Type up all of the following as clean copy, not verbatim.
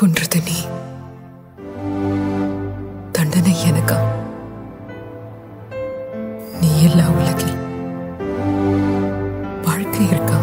கொன்றது நீ, தண்டனை எனக்கா? நீ எல்லா உலகில் வாழ்க்கை இருக்கா?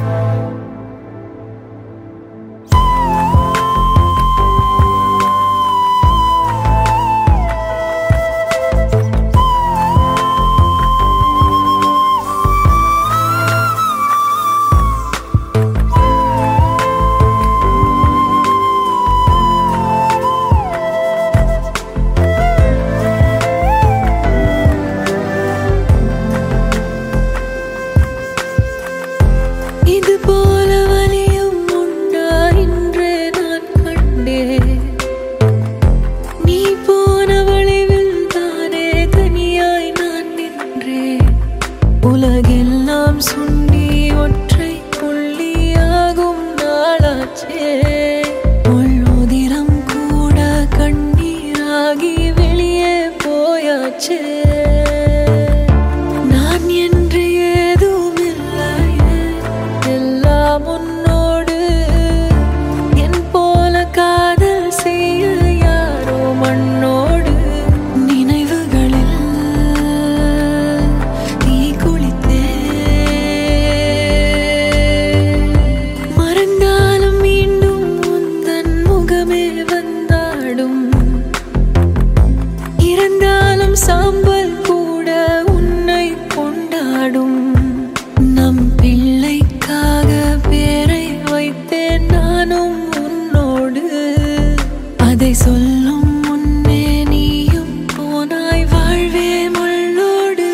இது போல வலியும் உண்டா என்று நான் கண்டேன். நீ போன வழிவில் தானே தனியாய் நான் நின்றேன். உலகெல்லாம் சுண்டி ஒற்றை புள்ளியாகும் நாளாச்சே. உள்முதிரம் கூட கண்ணீராகி வெளியே போயாச்சே. நான் என்று ஏதும் இல்லையே, எல்லாம் உன்னோடு. என் போல காதல் செய்ய யாரோ மண்ணோடு. நினைவுகளில் தீ குளித்தே, மறந்தாலும் மீண்டும் உந்தன் முகமே வந்தாடும். இறந்தாலும் சாம்பல் கூட உன்னை கொண்டாடும். நம் பிள்ளைக்காக பேரை வைத்தேன் நானும் உன்னோடு. அதை சொல்லும் முன்னே நீயும் போனாய் வாழ்வே முள்ளோடு.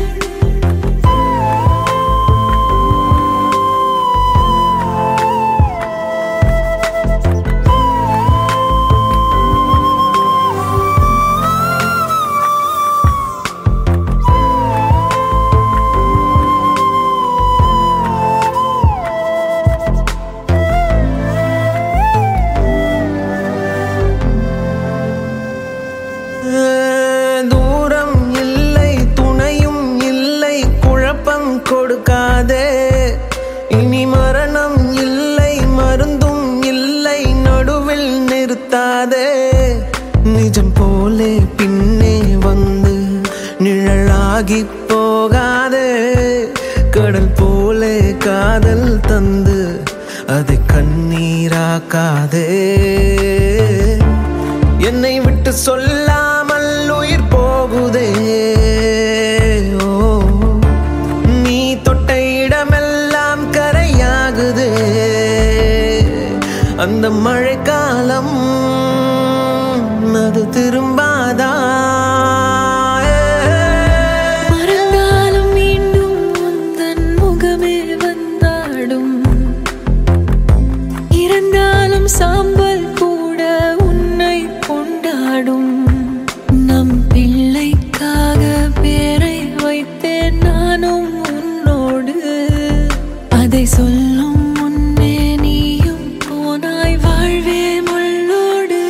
தூரம் இல்லை, துணையும் இல்லை, குழப்பம் கொடுக்காதே. இனி மரணம் இல்லை, மருந்தும் இல்லை, நடுவில் நிறுத்தாதே. நிஜம் போலே பின்னே வந்து நிழலாகி போகாதே. கடல் போலே காதல் தந்து அதை கண்ணீராக்காதே. என்னை விட்டு சொல்லாமல் உயிர் போகுதே. ஓ, நீ தொட்ட இடமெல்லாம் கரையாகுதே. அந்த மழைக்காலம் அது திரும்பாதா? மறந்தாலும் மீண்டும் உந்தன் முகமே வந்தாடும். இறந்தாலும் சாம்பல் கூட உன்னை கொண்டாடும். நம் பிள்ளைக்காக பேரை வைத்தேன் நானும் உன்னோடு. அதை சொல்லும் முன்னே நீயும் போனாய் வாழ்வே முள்ளோடு.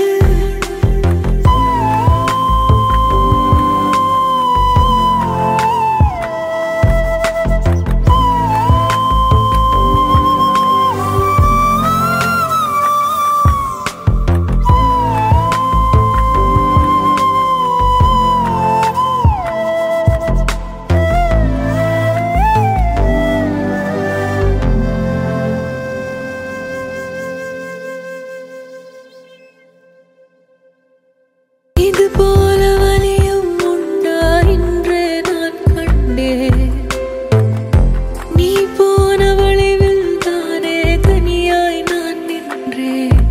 இது போல வலியும் உண்டா என்று நான் கண்டேன். நீ போன வழிவில் தானே தனியாய் நான் நின்றேன்.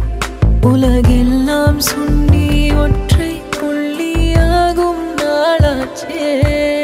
உலகெல்லாம் சுண்டி ஒற்றை புள்ளியாகும் நாளாச்சே.